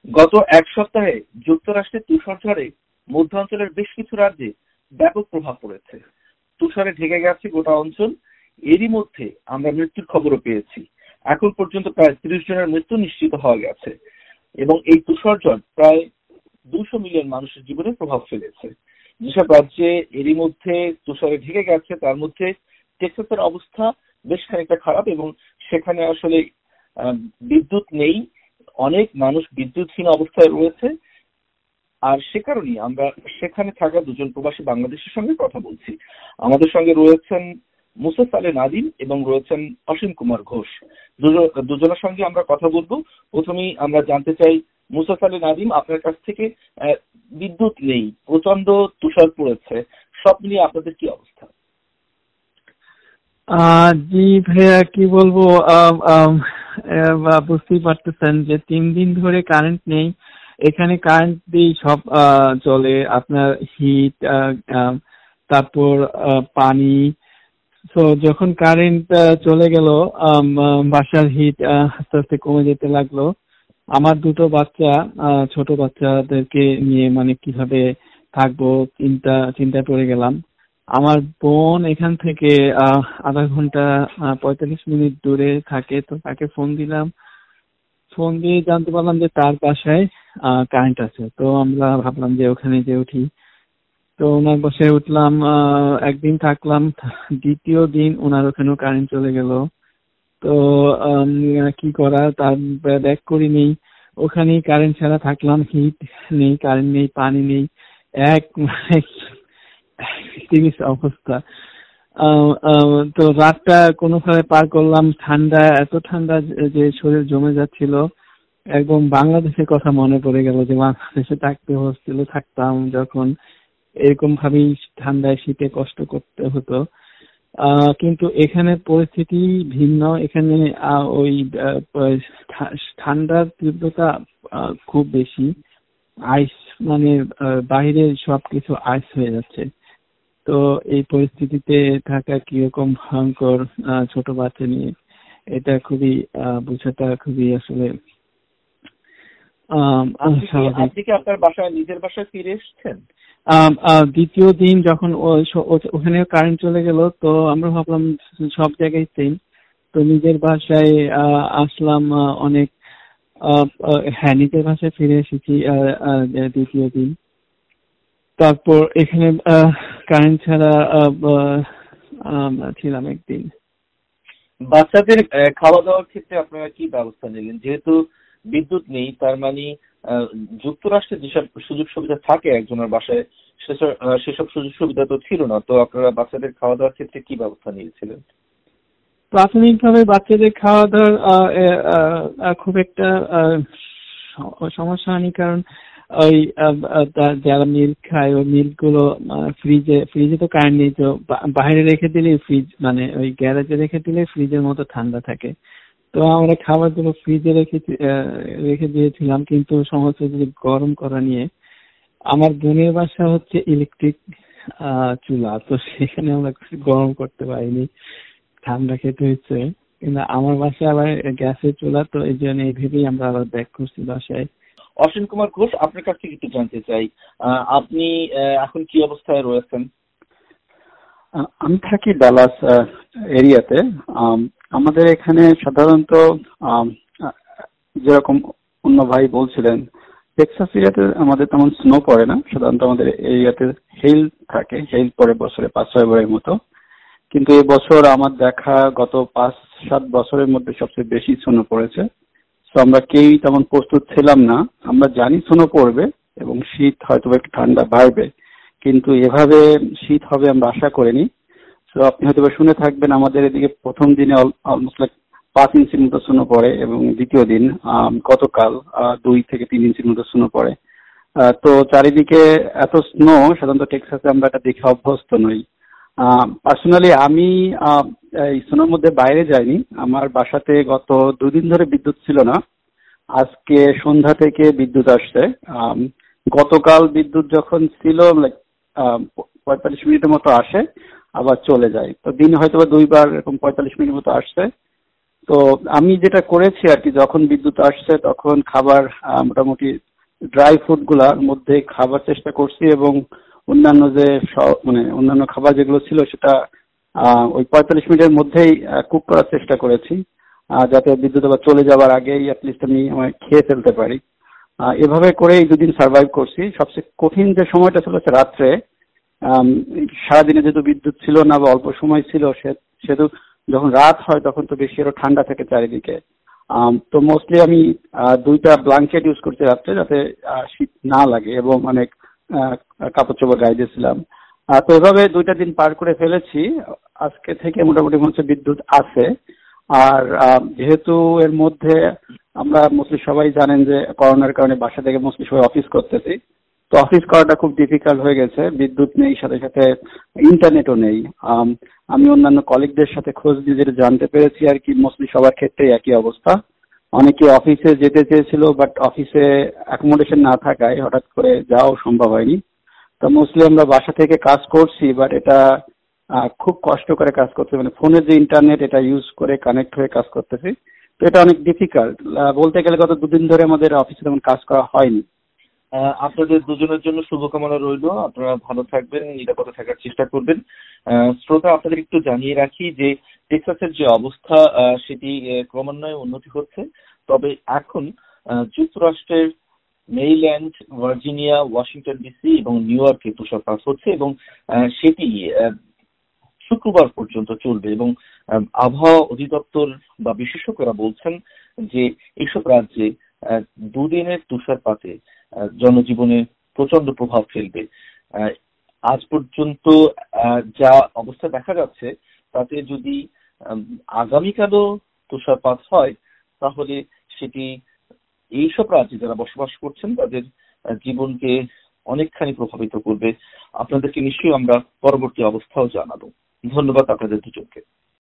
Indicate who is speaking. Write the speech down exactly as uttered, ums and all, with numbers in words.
Speaker 1: গত এক সপ্তাহে যুক্তরাষ্ট্রের তুষারঝড়ে মধ্যাঞ্চলের বেশ কিছু রাজ্যে ব্যাপক প্রভাব পড়েছে। তুষারে ঢেকে গেছে গোটা অঞ্চল। এরই মধ্যে আমরা মৃত্যুর খবরও পেয়েছি। এখন পর্যন্ত প্রায় ত্রিশ জনের মৃত্যু নিশ্চিত হওয়া গেছে এবং এই তুষারঝড় প্রায় দুশো মিলিয়ন মানুষের জীবনে প্রভাব ফেলেছে। যেসব রাজ্যে এরই মধ্যে তুষারে ঢেকে গেছে তার মধ্যে টেক্সাসের অবস্থা বেশ খানিকটা খারাপ এবং সেখানে আসলে বিদ্যুৎ নেই, অনেক মানুষ বিদ্যুৎহীন অবস্থায় রয়েছে। আর সে কারণেই আমরা সেখানে থাকা দুজন প্রবাসী বাংলাদেশের সঙ্গে কথা বলছি। আমাদের সঙ্গে রয়েছেন মুসাফ আলী নাদিম এবং রয়েছেন অসীম কুমার ঘোষ। দুজনের সঙ্গে আমরা কথা বলবো। প্রথমেই আমরা জানতে চাই মুসাফ আলী নাদিম, আপনার কাছ থেকে বিদ্যুৎ নেই, প্রচন্ড তুষার পড়েছে, সব মিলিয়ে আপনাদের কি অবস্থা?
Speaker 2: জি ভাইয়া, কি বলবো, বুঝতেই পারতেছেন যে তিন দিন ধরে কারেন্ট নেই। এখানে কারেন্ট দিয়ে সব চলে, আপনার হিট, তারপর পানি। তো যখন কারেন্ট চলে গেল, বাসার হিট আস্তে আস্তে কমে যেতে লাগলো। আমার দুটো বাচ্চা, ছোট বাচ্চাদেরকে নিয়ে মানে কিভাবে থাকবো চিন্তা চিন্তায় পড়ে গেলাম। আমার বোন এখান থেকে আহ আধা ঘন্টা পঁয়তাল্লিশ মিনিট দূরে থাকে, তো তাকে ফোন দিলাম। ফোন দিয়ে জানতে পারলাম যে তার বাসায় আহ কারেন্ট আছে। তো আমরা ভাবলাম যে ওখানে যে উঠি। তো ওনার বাসায় উঠলাম, আহ একদিন থাকলাম। দ্বিতীয় দিন ওনার ওখানেও কারেন্ট চলে গেল। তো কি করা, তার ব্যাক করি নেই, ওখানেই কারেন্ট ছাড়া থাকলাম। হিট নেই, কারেন্ট নেই, পানি নেই, এক অবস্থা। তো রাতটা কোনোভাবে পার করলাম। ঠান্ডা, এত ঠান্ডা যে শরীর জমে যাচ্ছিল। একদম বাংলাদেশের কথা মনে পড়ে গেল যে বাংলাদেশে থাকতে হচ্ছিল, থাকতাম যখন এরকম ভাবেই ঠান্ডায় শীতে কষ্ট করতে হতো। আহ কিন্তু এখানে পরিস্থিতি ভিন্ন। এখানে ওই ঠান্ডার তীব্রতা খুব বেশি। আইস, মানে বাইরে সবকিছু আইস হয়ে যাচ্ছে। তো এই পরিস্থিতিতে থাকা কিরকম ভয়ঙ্কর ছোট বাচ্চা নিয়ে, এটা খুবই বোঝাটা খুবই আসলে।
Speaker 1: আপনি কি আপনার বাসায়, নিজের বাসায় ফিরে এসেছেন?
Speaker 2: দ্বিতীয় দিন যখন ওখানে কারেন্ট চলে গেল, তো আমরা ভাবলাম সব জায়গায় সেম। তো নিজের বাসায় আসলাম অনেক, হ্যাঁ নিজের বাসায় ফিরে এসেছি দ্বিতীয় দিন। তারপর এখানে কারেন্ট ছাড়া ছিলাম একদিন।
Speaker 1: বাচ্চাদের খাওয়া দাওয়ার ক্ষেত্রে আপনারা কি ব্যবস্থা নিলেন? যেহেতু বিদ্যুৎ নেই, তার মানে যুক্তরাষ্ট্রে যেসব সুযোগ সুবিধা থাকে একজনের বাসায়, সেসব সুযোগ সুবিধা তো ছিল না। তো আপনারা বাচ্চাদের খাওয়া দাওয়ার ক্ষেত্রে কি ব্যবস্থা নিয়েছিলেন?
Speaker 2: প্রাথমিকভাবে বাচ্চাদের খাওয়া দাওয়ার খুব একটা সমস্যা হয়নি, কারণ ওই যারা মিল্ক খায় ওই মিল্ক গুলো ফ্রিজে ফ্রিজে তো কারেন্ট নেই, তো বাইরে রেখে দিলে ফ্রিজ, মানে ওই গ্যারেজে রেখে দিলে ফ্রিজের মতো ঠান্ডা থাকে। তো আমরা খাবার গুলো ফ্রিজে রেখে রেখে দিয়েছিলাম। কিন্তু সমস্যা হচ্ছে গরম করা নিয়ে। আমার বোনের বাসা হচ্ছে ইলেকট্রিক চুলা, তো সেখানে আমরা গরম করতে পারিনি, ঠান্ডা খেতে হচ্ছে। কিন্তু আমার বাসায় আবার গ্যাসের চুলা, তো এই জন্য এই ভেবেই আমরা আবার ব্যাক করছি বাসায়।
Speaker 1: অসীম কুমার ঘোষ, আপনার কাছ থেকে একটু জানতে চাই, আপনি এখন কি অবস্থায় রয়েছেন?
Speaker 3: আমি থাকি ডালাস এরিয়াতে। আমাদের এখানে সাধারণত যেরকম অন্য ভাই বলছিলেন, টেক্সাস এরিয়াতে আমাদের তেমন স্নো পড়ে না। সাধারণত আমাদের এরিয়াতে হেল থাকে, হেল পড়ে বছরে পাঁচ ছয় বারের মতো। কিন্তু এবছর আমার দেখা গত পাঁচ সাত বছরের মধ্যে সবচেয়ে বেশি স্নো পড়েছে। তো আমরা কেউই তেমন প্রস্তুত ছিলাম না। আমরা জানি স্নো পড়বে এবং শীত হয়তো একটু ঠান্ডা বাড়বে, কিন্তু এভাবে শীত হবে আমরা আশা করিনি। তো আপনি হয়তো শুনে থাকবেন আমাদের এদিকে প্রথম দিনে অলমোস্ট লাইক পাঁচ ইঞ্চির মতো স্নো পড়ে এবং দ্বিতীয় দিন গতকাল দুই থেকে তিন ইঞ্চির মতো স্নো পড়ে। তো চারিদিকে এত স্নো সাধারণত টেক্সাসে আমরা এটা দেখে অভ্যস্ত নই। পার্সোনালি আমি এই স্নোর মধ্যে বাইরে যাইনি। আমার বাসাতে গত দুদিন ধরে বিদ্যুৎ ছিল না। আজকে সন্ধ্যা থেকে বিদ্যুৎ আসছে। গতকাল বিদ্যুৎ যখন ছিল লাইক পঁয়তাল্লিশ মিনিটের মতো আসে, আবার চলে যায়। তো দিন হয়তো বা দুইবার এরকম পঁয়তাল্লিশ মিনিট মতো আসছে, তো আমি যেটা করেছি আর কি, যখন বিদ্যুৎ আসছে তখন খাবার মোটামুটি ড্রাই ফুড গুলার মধ্যে খাবার চেষ্টা করছি, এবং অন্যান্য যে মানে অন্যান্য খাবার যেগুলো ছিল সেটা ওই পঁয়তাল্লিশ মিনিটের মধ্যেই কুক করার চেষ্টা করেছি, যাতে বিদ্যুৎ আবার চলে যাওয়ার আগেই অ্যাটলিস্ট আমি আমার খেয়ে ফেলতে পারি। এভাবে করে এই দুদিন সার্ভাইভ করছি। সবচেয়ে কঠিন যে সময়টা ছিল হচ্ছে রাত্রে, সারাদিনে যেহেতু বিদ্যুৎ ছিল না বা অল্প সময় ছিল, সেহেতু যখন রাত হয় তখন তো বেশি আরো ঠান্ডা থাকে চারিদিকে। তো মোস্টলি আমি দুইটা ব্ল্যাঙ্কেট ইউজ করছি রাত্রে, যাতে শীত না লাগে, এবং অনেক কাপড় চোপড় গায়ে দিয়েছিলাম। তো এভাবে দুইটা দিন পার করে ফেলেছি। আজকে থেকে মোটামুটি মনে হচ্ছে বিদ্যুৎ আছে। আর যেহেতু এর মধ্যে আমরা মোস্টলি সবাই জানেন যে করোনার কারণে বাসা থেকে মোস্টলি সবাই অফিস করতেছি, তো অফিস করাটা খুব ডিফিকাল্ট হয়ে গেছে। বিদ্যুৎ নেই, সাথে সাথে ইন্টারনেটও নেই। আমি অন্যান্য কলিগদের সাথে খোঁজ দিয়ে যেটা জানতে পেরেছি আর কি, মোস্টলি সবার ক্ষেত্রেই একই অবস্থা। অনেকে অফিসে যেতে চেয়েছিল, বাট অফিসে অ্যাকোমোডেশন না থাকায় হঠাৎ করে যাওয়াও সম্ভব হয়নি। তো মোস্টলি আমরা বাসা থেকে কাজ করছি, বাট এটা খুব কষ্ট করে কাজ করতে, মানে ফোনের যে ইন্টারনেট এটা ইউজ করে কানেক্ট হয়ে কাজ করতেছি। তো এটা অনেক ডিফিকাল্ট। বলতে গেলে গত দুদিন ধরে আমাদের অফিসে তেমন কাজ করা হয়নি।
Speaker 1: আপনাদের দুজনের জন্য শুভকামনা রইল। আপনারা ভালো থাকবেন, নিরাপদে থাকার চেষ্টা করবেন। শ্রোতা, আপনাদের একটু জানিয়ে রাখি যে টেক্সাসের যে অবস্থা সেটি ক্রমান্বয়ে উন্নতি হচ্ছে। তবে এখন যুক্তরাষ্ট্রের Maryland, Virginia, Washington DC New নিউ ইয়র্কে তুষারপাত হচ্ছে, এবং সেটি শুক্রবার পর্যন্ত চলবে। এবং আবহাওয়া অধিদপ্তর বা বিশেষজ্ঞরা বলছেন যে এইসব রাজ্যে দুদিনের তুষারপাতে জনজীবনে প্রচন্ড প্রভাব ফেলবে। আজ পর্যন্ত যা অবস্থা দেখা যাচ্ছে তাতে যদি আগামীকালও তুষারপাত হয়, তাহলে সেটি এইসব রাজ্যে যারা বসবাস করছেন তাদের জীবনকে অনেকখানি প্রভাবিত করবে। আপনাদেরকে নিশ্চয়ই আমরা পরবর্তী অবস্থাও জানাবো। ধন্যবাদ আপনাদের দুজনকে।